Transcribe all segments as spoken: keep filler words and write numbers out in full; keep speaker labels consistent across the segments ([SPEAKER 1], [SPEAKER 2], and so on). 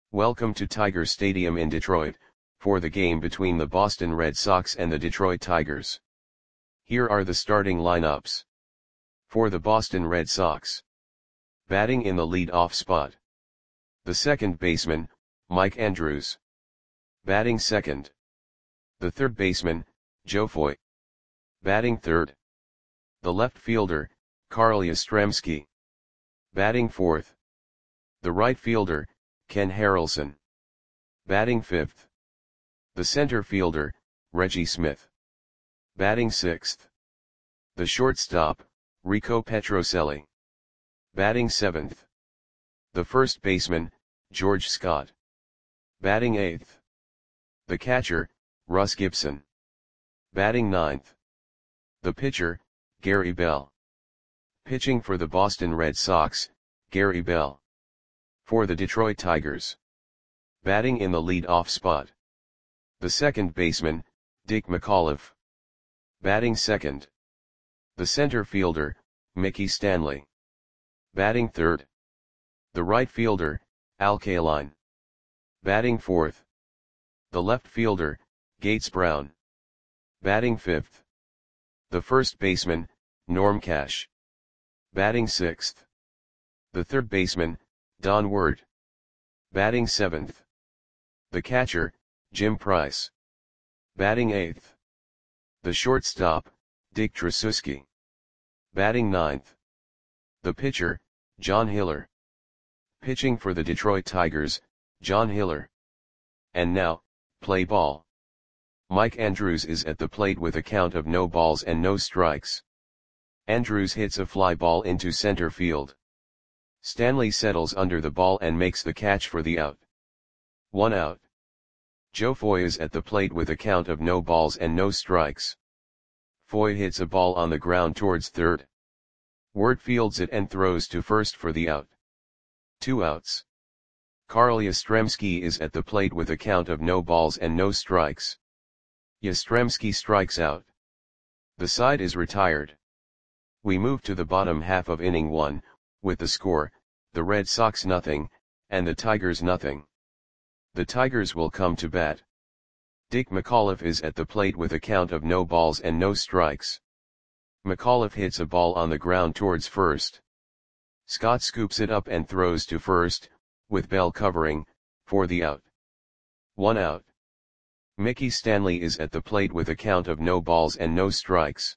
[SPEAKER 1] Welcome to Tiger Stadium in Detroit, for the game between the Boston Red Sox and the Detroit Tigers. Here are the starting lineups. For the Boston Red Sox. Batting in the lead-off spot. The second baseman, Mike Andrews. Batting second. The third baseman, Joe Foy. Batting third. The left fielder, Carl Yastrzemski. Batting fourth. The right fielder, Ken Harrelson. Batting fifth. The center fielder, Reggie Smith. Batting sixth. The shortstop, Rico Petrocelli. Batting seventh. The first baseman, George Scott. Batting eighth. The catcher, Russ Gibson. Batting ninth. The pitcher, Gary Bell. Pitching for the Boston Red Sox, Gary Bell. For the Detroit Tigers. Batting in the lead-off spot. The second baseman, Dick McAuliffe. Batting second. The center fielder, Mickey Stanley. Batting third. The right fielder, Al Kaline. Batting fourth. The left fielder, Gates Brown. Batting fifth. The first baseman, Norm Cash. Batting sixth. The third baseman, Don Ward. Batting seventh. The catcher, Jim Price. Batting eighth. The shortstop, Dick Tracewski. Batting ninth. The pitcher, John Hiller. Pitching for the Detroit Tigers, John Hiller. And now, play ball. Mike Andrews is at the plate with a count of no balls and no strikes. Andrews hits a fly ball into center field. Stanley settles under the ball and makes the catch for the out. One out. Joe Foy is at the plate with a count of no balls and no strikes. Foy hits a ball on the ground towards third. Ward fields it and throws to first for the out. Two outs. Carl Yastrzemski is at the plate with a count of no balls and no strikes. Yastrzemski strikes out. The side is retired. We move to the bottom half of inning one, with the score, the Red Sox nothing, and the Tigers nothing. The Tigers will come to bat. Dick McAuliffe is at the plate with a count of no balls and no strikes. McAuliffe hits a ball on the ground towards first. Scott scoops it up and throws to first, with Bell covering, for the out. One out. Mickey Stanley is at the plate with a count of no balls and no strikes.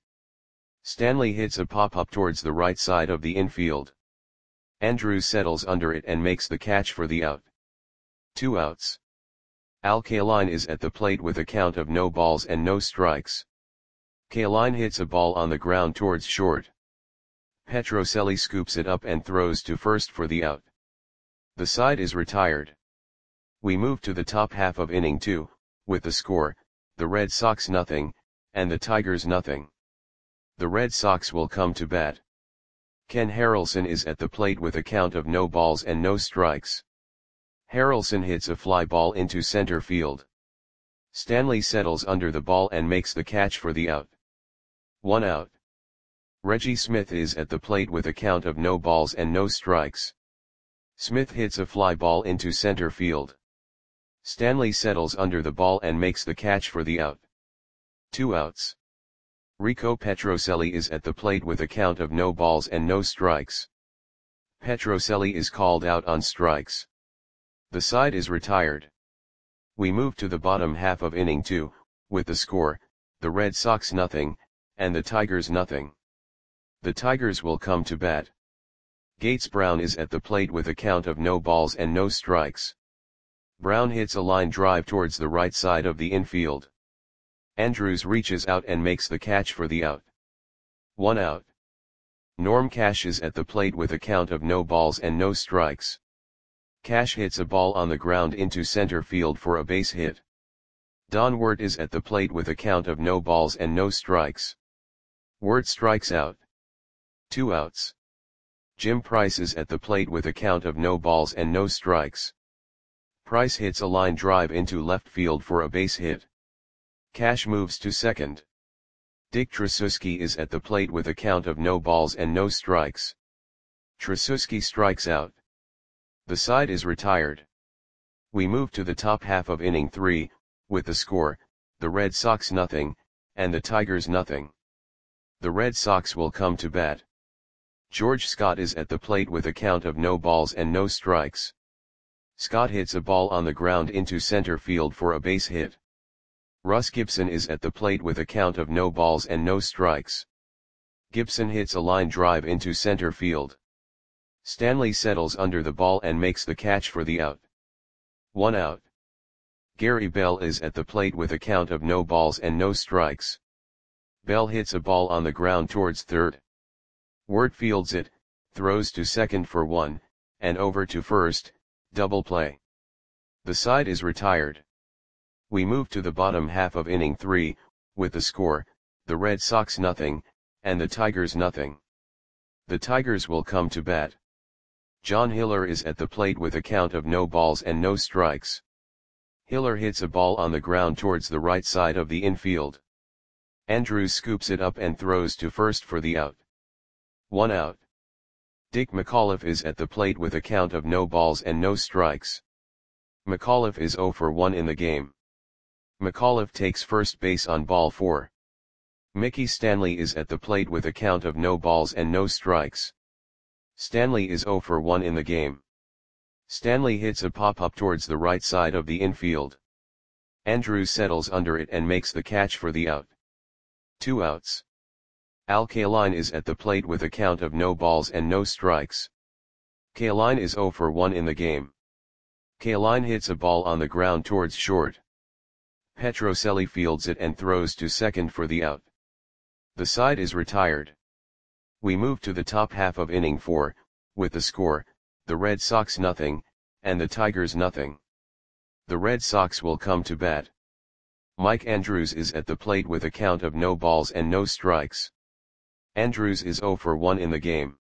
[SPEAKER 1] Stanley hits a pop-up towards the right side of the infield. Andrews settles under it and makes the catch for the out. Two outs. Al Kaline is at the plate with a count of no balls and no strikes. Kaline hits a ball on the ground towards short. Petrocelli scoops it up and throws to first for the out. The side is retired. We move to the top half of inning two, with the score, the Red Sox nothing, and the Tigers nothing. The Red Sox will come to bat. Ken Harrelson is at the plate with a count of no balls and no strikes. Harrelson hits a fly ball into center field. Stanley settles under the ball and makes the catch for the out. One out. Reggie Smith is at the plate with a count of no balls and no strikes. Smith hits a fly ball into center field. Stanley settles under the ball and makes the catch for the out. Two outs. Rico Petrocelli is at the plate with a count of no balls and no strikes. Petrocelli is called out on strikes. The side is retired. We move to the bottom half of inning two, with the score, the Red Sox nothing, and the Tigers nothing. The Tigers will come to bat. Gates Brown is at the plate with a count of no balls and no strikes. Brown hits a line drive towards the right side of the infield. Andrews reaches out and makes the catch for the out. One out. Norm Cash is at the plate with a count of no balls and no strikes. Cash hits a ball on the ground into center field for a base hit. Don Ward is at the plate with a count of no balls and no strikes. Ward strikes out. Two outs. Jim Price is at the plate with a count of no balls and no strikes. Price hits a line drive into left field for a base hit. Cash moves to second. Dick Tracewski is at the plate with a count of no balls and no strikes. Tracewski strikes out. The side is retired. We move to the top half of inning three, with the score, the Red Sox nothing, and the Tigers nothing. The Red Sox will come to bat. George Scott is at the plate with a count of no balls and no strikes. Scott hits a ball on the ground into center field for a base hit. Russ Gibson is at the plate with a count of no balls and no strikes. Gibson hits a line drive into center field. Stanley settles under the ball and makes the catch for the out. One out. Gary Bell is at the plate with a count of no balls and no strikes. Bell hits a ball on the ground towards third. Ward fields it, throws to second for one, and over to first, double play. The side is retired. We move to the bottom half of inning three, with the score, the Red Sox nothing, and the Tigers nothing. The Tigers will come to bat. John Hiller is at the plate with a count of no balls and no strikes. Hiller hits a ball on the ground towards the right side of the infield. Andrews scoops it up and throws to first for the out. One out. Dick McAuliffe is at the plate with a count of no balls and no strikes. McAuliffe is oh for one in the game. McAuliffe takes first base on ball four. Mickey Stanley is at the plate with a count of no balls and no strikes. Stanley is oh for one in the game. Stanley hits a pop-up towards the right side of the infield. Andrews settles under it and makes the catch for the out. Two outs. Al Kaline is at the plate with a count of no balls and no strikes. Kaline is oh for one in the game. Kaline hits a ball on the ground towards short. Petrocelli fields it and throws to second for the out. The side is retired. We move to the top half of inning four, with the score, the Red Sox nothing, and the Tigers nothing. The Red Sox will come to bat. Mike Andrews is at the plate with a count of no balls and no strikes. Andrews is oh for one in the game.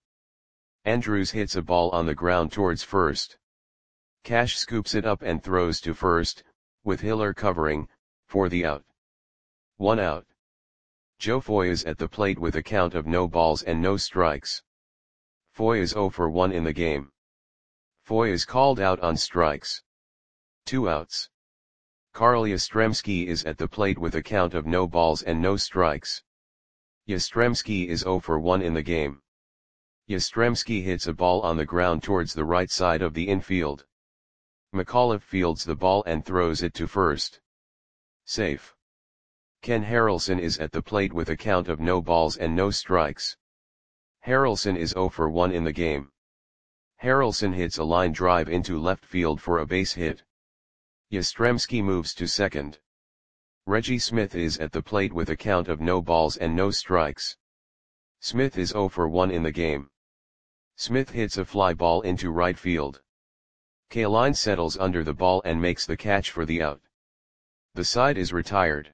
[SPEAKER 1] Andrews hits a ball on the ground towards first. Cash scoops it up and throws to first, with Hiller covering, for the out. One out. Joe Foy is at the plate with a count of no balls and no strikes. Foy is oh for one in the game. Foy is called out on strikes. Two outs. Carl Yastrzemski is at the plate with a count of no balls and no strikes. Yastrzemski is oh for one in the game. Yastrzemski hits a ball on the ground towards the right side of the infield. McAuliffe fields the ball and throws it to first. Safe. Ken Harrelson is at the plate with a count of no balls and no strikes. Harrelson is oh for one in the game. Harrelson hits a line drive into left field for a base hit. Yastrzemski moves to second. Reggie Smith is at the plate with a count of no balls and no strikes. Smith is oh for one in the game. Smith hits a fly ball into right field. Kaline settles under the ball and makes the catch for the out. The side is retired.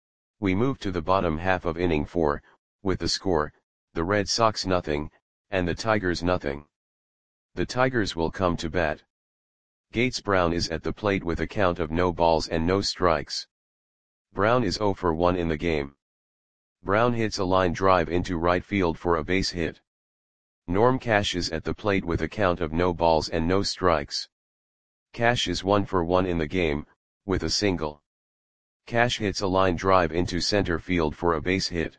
[SPEAKER 1] We move to the bottom half of inning four, with the score, the Red Sox nothing, and the Tigers nothing. The Tigers will come to bat. Gates Brown is at the plate with a count of no balls and no strikes. Brown is oh for one in the game. Brown hits a line drive into right field for a base hit. Norm Cash is at the plate with a count of no balls and no strikes. Cash is one for one in the game, with a single. Cash hits a line drive into center field for a base hit.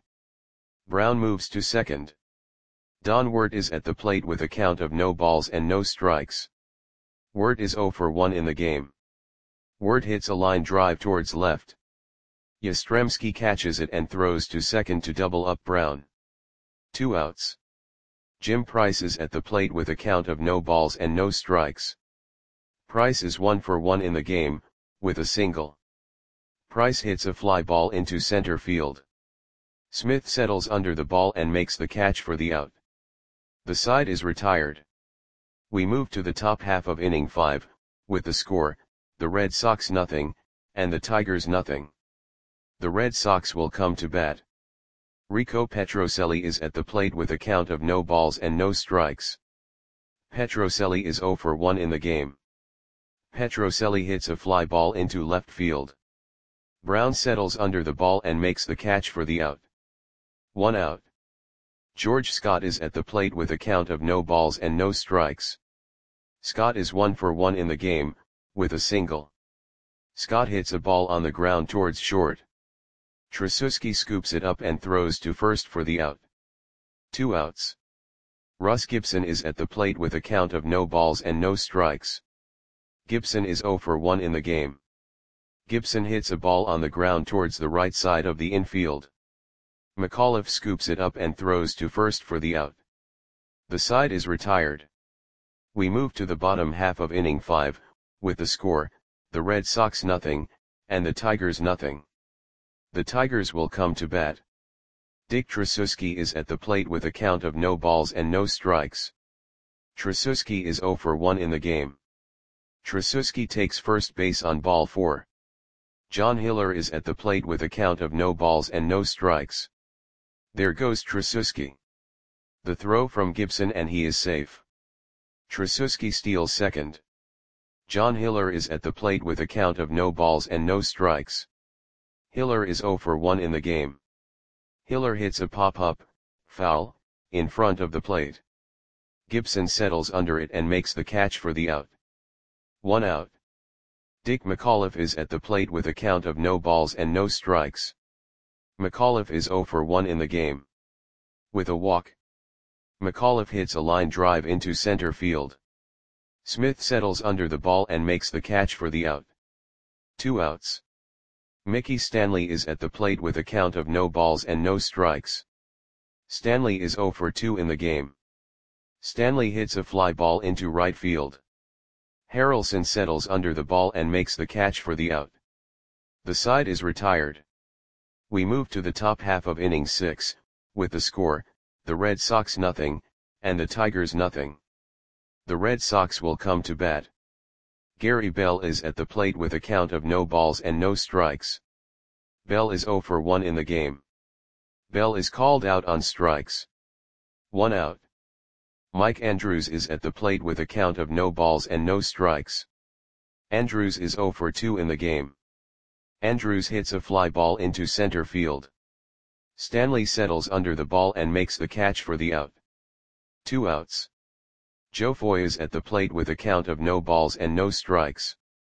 [SPEAKER 1] Brown moves to second. Don Wirt is at the plate with a count of no balls and no strikes. Wirt is oh for one in the game. Wirt hits a line drive towards left. Yastrzemski catches it and throws to second to double up Brown. Two outs. Jim Price is at the plate with a count of no balls and no strikes. Price is one for one in the game, with a single. Price hits a fly ball into center field. Smith settles under the ball and makes the catch for the out. The side is retired. We move to the top half of inning five, with the score, the Red Sox nothing, and the Tigers nothing. The Red Sox will come to bat. Rico Petrocelli is at the plate with a count of no balls and no strikes. Petrocelli is oh for one in the game. Petrocelli hits a fly ball into left field. Brown settles under the ball and makes the catch for the out. One out. George Scott is at the plate with a count of no balls and no strikes. Scott is one for one in the game, with a single. Scott hits a ball on the ground towards short. Tracewski scoops it up and throws to first for the out. Two outs. Russ Gibson is at the plate with a count of no balls and no strikes. Gibson is oh for one in the game. Gibson hits a ball on the ground towards the right side of the infield. McAuliffe scoops it up and throws to first for the out. The side is retired. We move to the bottom half of inning five, with the score, the Red Sox nothing, and the Tigers nothing. The Tigers will come to bat. Dick Tracewski is at the plate with a count of no balls and no strikes. Tracewski is oh for one in the game. Tracewski takes first base on ball four. John Hiller is at the plate with a count of no balls and no strikes. There goes Tracewski. The throw from Gibson and he is safe. Tracewski steals second. John Hiller is at the plate with a count of no balls and no strikes. Hiller is oh for one in the game. Hiller hits a pop-up, foul, in front of the plate. Gibson settles under it and makes the catch for the out. One out. Dick McAuliffe is at the plate with a count of no balls and no strikes. McAuliffe is oh for one in the game. With a walk. McAuliffe hits a line drive into center field. Smith settles under the ball and makes the catch for the out. Two outs. Mickey Stanley is at the plate with a count of no balls and no strikes. Stanley is oh for two in the game. Stanley hits a fly ball into right field. Harrelson settles under the ball and makes the catch for the out. The side is retired. We move to the top half of inning six, with the score, the Red Sox nothing, and the Tigers nothing. The Red Sox will come to bat. Gary Bell is at the plate with a count of no balls and no strikes. Bell is oh for one in the game. Bell is called out on strikes. One out. Mike Andrews is at the plate with a count of no balls and no strikes. Andrews is oh for two in the game. Andrews hits a fly ball into center field. Stanley settles under the ball and makes the catch for the out. Two outs. Joe Foy is at the plate with a count of no balls and no strikes.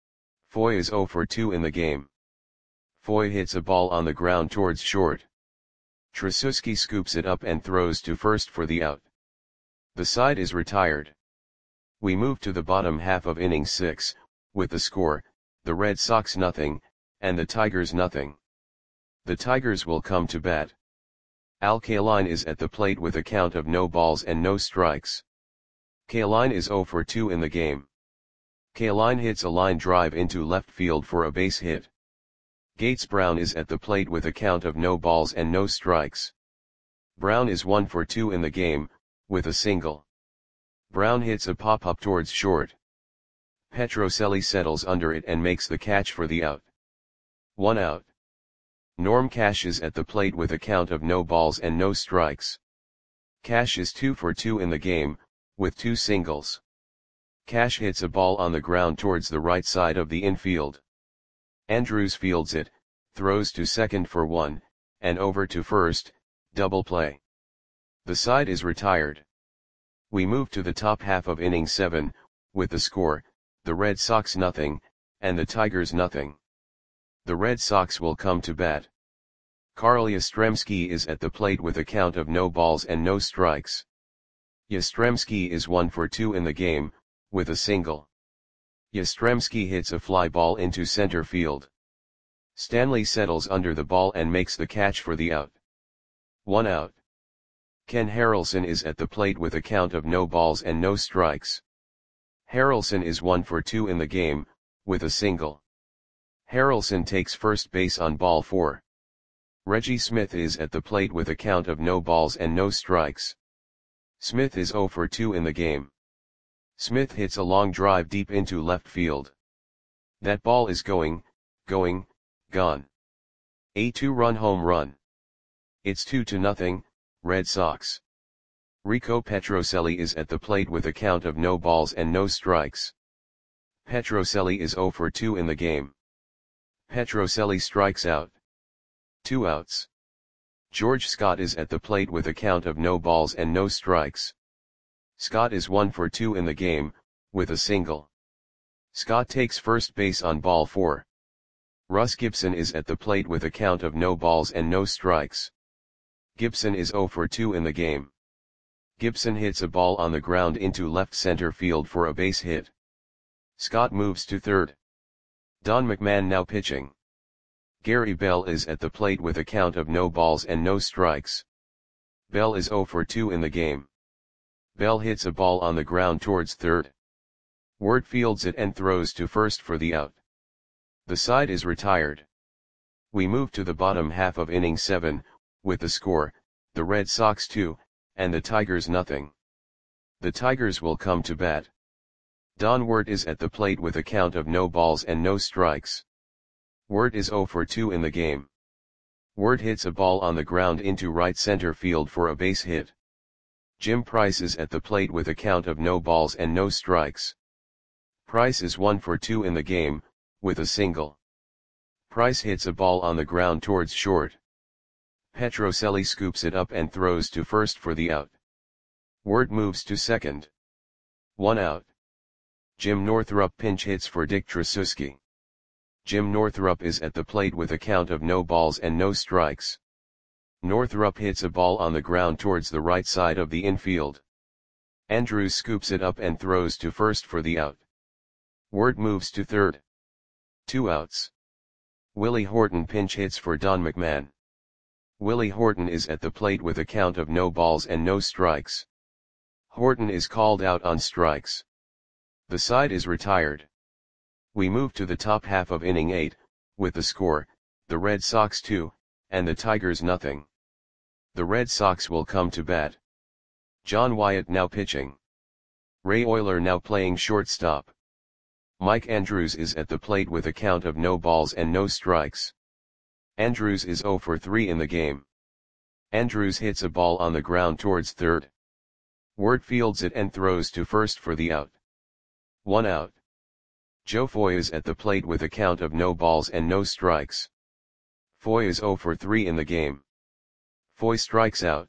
[SPEAKER 1] Foy is oh for two in the game. Foy hits a ball on the ground towards short. Tracewski scoops it up and throws to first for the out. The side is retired. We move to the bottom half of inning six, with the score, the Red Sox nothing, and the Tigers nothing. The Tigers will come to bat. Al Kaline is at the plate with a count of no balls and no strikes. Kaline is oh for two in the game. Kaline hits a line drive into left field for a base hit. Gates Brown is at the plate with a count of no balls and no strikes. Brown is one for two in the game, with a single. Brown hits a pop-up towards short. Petrocelli settles under it and makes the catch for the out. One out. Norm Cash is at the plate with a count of no balls and no strikes. Cash is two for two in the game, with two singles. Cash hits a ball on the ground towards the right side of the infield. Andrews fields it, throws to second for one, and over to first, double play. The side is retired. We move to the top half of inning seven, with the score, the Red Sox nothing, and the Tigers nothing. The Red Sox will come to bat. Carl Yastrzemski is at the plate with a count of no balls and no strikes. Yastrzemski is one for two in the game, with a single. Yastrzemski hits a fly ball into center field. Stanley settles under the ball and makes the catch for the out. One out. Ken Harrelson is at the plate with a count of no balls and no strikes. Harrelson is one for two in the game, with a single. Harrelson takes first base on ball four. Reggie Smith is at the plate with a count of no balls and no strikes. Smith is oh for two in the game. Smith hits a long drive deep into left field. That ball is going, going, gone. A two-run home run. It's two to nothing, Red Sox. Rico Petrocelli is at the plate with a count of no balls and no strikes. Petrocelli is oh for two in the game. Petrocelli strikes out. Two outs. George Scott is at the plate with a count of no balls and no strikes. Scott is one for two in the game, with a single. Scott takes first base on ball four. Russ Gibson is at the plate with a count of no balls and no strikes. Gibson is oh for two in the game. Gibson hits a ball on the ground into left center field for a base hit. Scott moves to third. Don McMahon now pitching. Gary Bell is at the plate with a count of no balls and no strikes. Bell is oh for two in the game. Bell hits a ball on the ground towards third. Ward fields it and throws to first for the out. The side is retired. We move to the bottom half of inning seven, with the score, the Red Sox two, and the Tigers nothing. The Tigers will come to bat. Don Ward is at the plate with a count of no balls and no strikes. Ward is oh for two in the game. Ward hits a ball on the ground into right center field for a base hit. Jim Price is at the plate with a count of no balls and no strikes. Price is one for two in the game, with a single. Price hits a ball on the ground towards short. Petrocelli scoops it up and throws to first for the out. Ward moves to second. One out. Jim Northrup pinch hits for Dick Tracewski. Jim Northrup is at the plate with a count of no balls and no strikes. Northrup hits a ball on the ground towards the right side of the infield. Andrews scoops it up and throws to first for the out. Ward moves to third. Two outs. Willie Horton pinch hits for Don McMahon. Willie Horton is at the plate with a count of no balls and no strikes. Horton is called out on strikes. The side is retired. We move to the top half of inning eight, with the score, the Red Sox two, and the Tigers nothing. The Red Sox will come to bat. John Wyatt now pitching. Ray Oyler now playing shortstop. Mike Andrews is at the plate with a count of no balls and no strikes. Andrews is oh for three in the game. Andrews hits a ball on the ground towards third. Ward fields it and throws to first for the out. One out. Joe Foy is at the plate with a count of no balls and no strikes. Foy is oh for three in the game. Foy strikes out.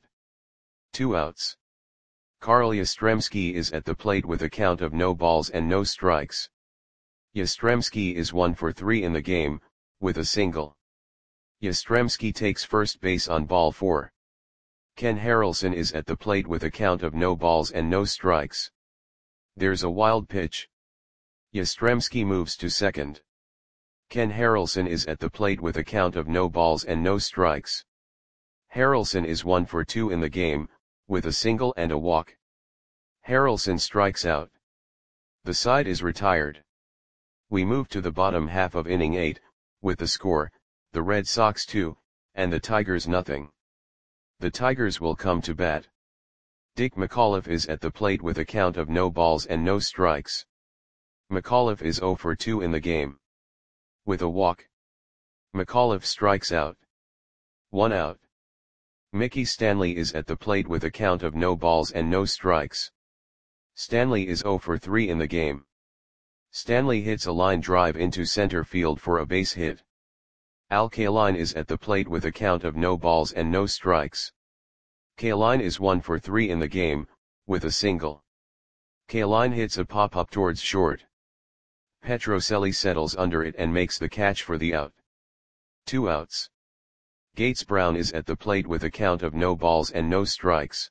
[SPEAKER 1] Two outs. Carl Yastrzemski is at the plate with a count of no balls and no strikes. Yastrzemski is one for three in the game, with a single. Yastrzemski takes first base on ball four. Ken Harrelson is at the plate with a count of no balls and no strikes. There's a wild pitch. Yastrzemski moves to second. Ken Harrelson is at the plate with a count of no balls and no strikes. Harrelson is one for two in the game, with a single and a walk. Harrelson strikes out. The side is retired. We move to the bottom half of inning eight, with the score, the Red Sox two, and the Tigers nothing. The Tigers will come to bat. Dick McAuliffe is at the plate with a count of no balls and no strikes. McAuliffe is oh for two in the game. With a walk. McAuliffe strikes out. One out. Mickey Stanley is at the plate with a count of no balls and no strikes. Stanley is oh for three in the game. Stanley hits a line drive into center field for a base hit. Al Kaline is at the plate with a count of no balls and no strikes. Kaline is one for three in the game, with a single. Kaline hits a pop-up towards short. Petrocelli settles under it and makes the catch for the out. Two outs. Gates Brown is at the plate with a count of no balls and no strikes.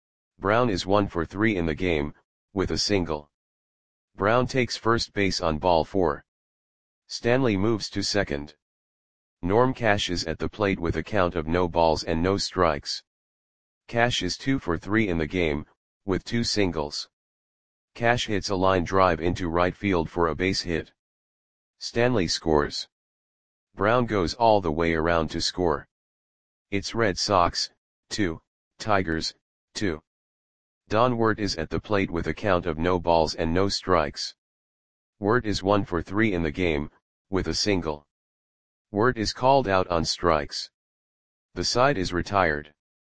[SPEAKER 1] Brown is one for three in the game, with a single. Brown takes first base on ball four. Stanley moves to second. Norm Cash is at the plate with a count of no balls and no strikes. Cash is two for three in the game, with two singles. Cash hits a line drive into right field for a base hit. Stanley scores. Brown goes all the way around to score. It's Red Sox, two, Tigers, two. Don Ward is at the plate with a count of no balls and no strikes. Ward is one for three in the game, with a single. Ward is called out on strikes. The side is retired.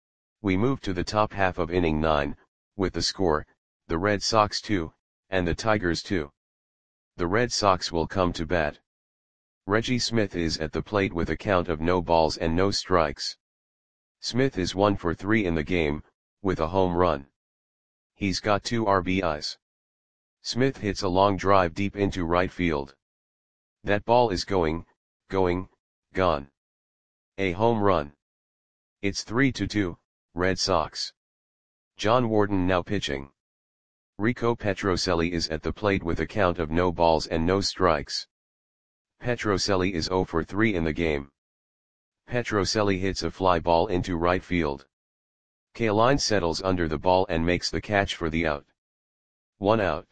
[SPEAKER 1] We move to the top half of inning nine, with the score, the Red Sox two, and the Tigers two. The Red Sox will come to bat. Reggie Smith is at the plate with a count of no balls and no strikes. Smith is one for three in the game, with a home run. He's got two R B Is. Smith hits a long drive deep into right field. That ball is going, going, gone. A home run. It's three to two, Red Sox. John Wharton now pitching. Rico Petrocelli is at the plate with a count of no balls and no strikes. Petrocelli is zero for three in the game. Petrocelli hits a fly ball into right field. Kaline settles under the ball and makes the catch for the out. One out.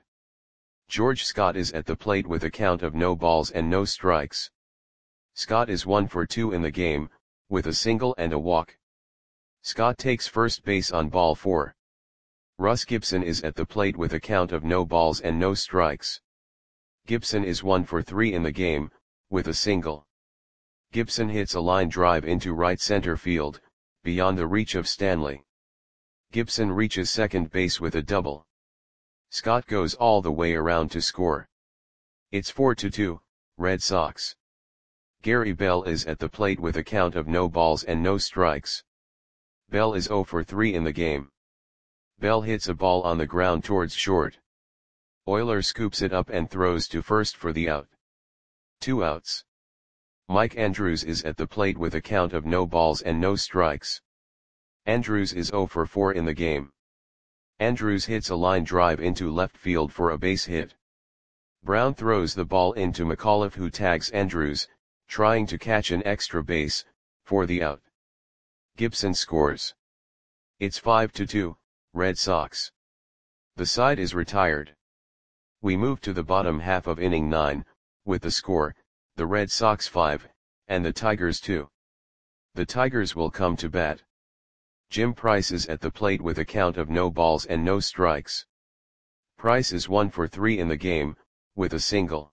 [SPEAKER 1] George Scott is at the plate with a count of no balls and no strikes. Scott is one for two in the game, with a single and a walk. Scott takes first base on ball four. Russ Gibson is at the plate with a count of no balls and no strikes. Gibson is one for three in the game, with a single. Gibson hits a line drive into right center field, beyond the reach of Stanley. Gibson reaches second base with a double. Scott goes all the way around to score. It's four to two, Red Sox. Gary Bell is at the plate with a count of no balls and no strikes. Bell is zero for three in the game. Bell hits a ball on the ground towards short. Oyler scoops it up and throws to first for the out. Two outs. Mike Andrews is at the plate with a count of no balls and no strikes. Andrews is zero for four in the game. Andrews hits a line drive into left field for a base hit. Brown throws the ball into McAuliffe, who tags Andrews, trying to catch an extra base, for the out. Gibson scores. It's five to two, Red Sox. The side is retired. We move to the bottom half of inning nine, with the score, the Red Sox five, and the Tigers two. The Tigers will come to bat. Jim Price is at the plate with a count of no balls and no strikes. Price is one for three in the game, with a single.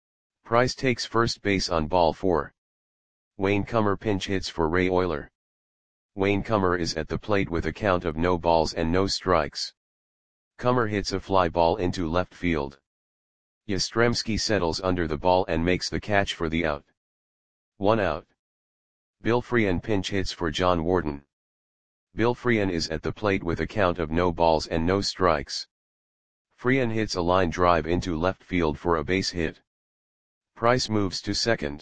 [SPEAKER 1] Price takes first base on ball four. Wayne Comer pinch hits for Ray Oyler. Wayne Comer is at the plate with a count of no balls and no strikes. Comer hits a fly ball into left field. Yastrzemski settles under the ball and makes the catch for the out. One out. Bill Freehan pinch hits for John Wharton. Bill Freehan is at the plate with a count of no balls and no strikes. Freehan hits a line drive into left field for a base hit. Price moves to second.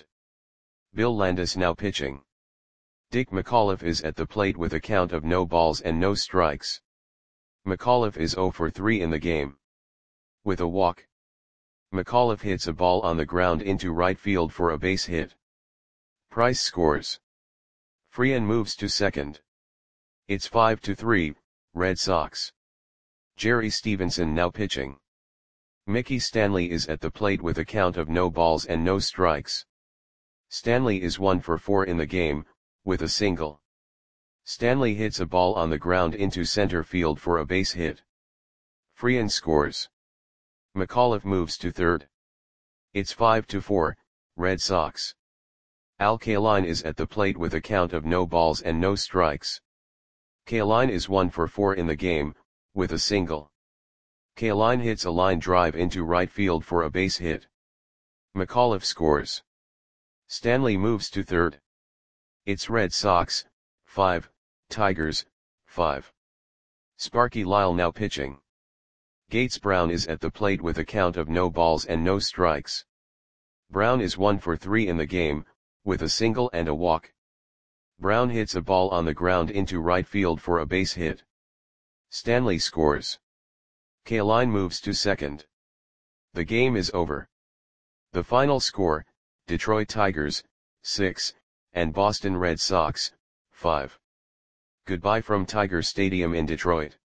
[SPEAKER 1] Bill Landis now pitching. Dick McAuliffe is at the plate with a count of no balls and no strikes. McAuliffe is zero for three in the game. With a walk. McAuliffe hits a ball on the ground into right field for a base hit. Price scores. Freehan moves to second. It's five to three, Red Sox. Jerry Stevenson now pitching. Mickey Stanley is at the plate with a count of no balls and no strikes. Stanley is one for four in the game, with a single. Stanley hits a ball on the ground into center field for a base hit. Freehan scores. McAuliffe moves to third. It's five to four, Red Sox. Al Kaline is at the plate with a count of no balls and no strikes. Kaline is one for four in the game, with a single. Kaline hits a line drive into right field for a base hit. McAuliffe scores. Stanley moves to third. It's Red Sox, five, Tigers, five. Sparky Lyle now pitching. Gates Brown is at the plate with a count of no balls and no strikes. Brown is one for three in the game, with a single and a walk. Brown hits a ball on the ground into right field for a base hit. Stanley scores. Kaline moves to second. The game is over. The final score, Detroit Tigers, six, and Boston Red Sox, five. Goodbye from Tiger Stadium in Detroit.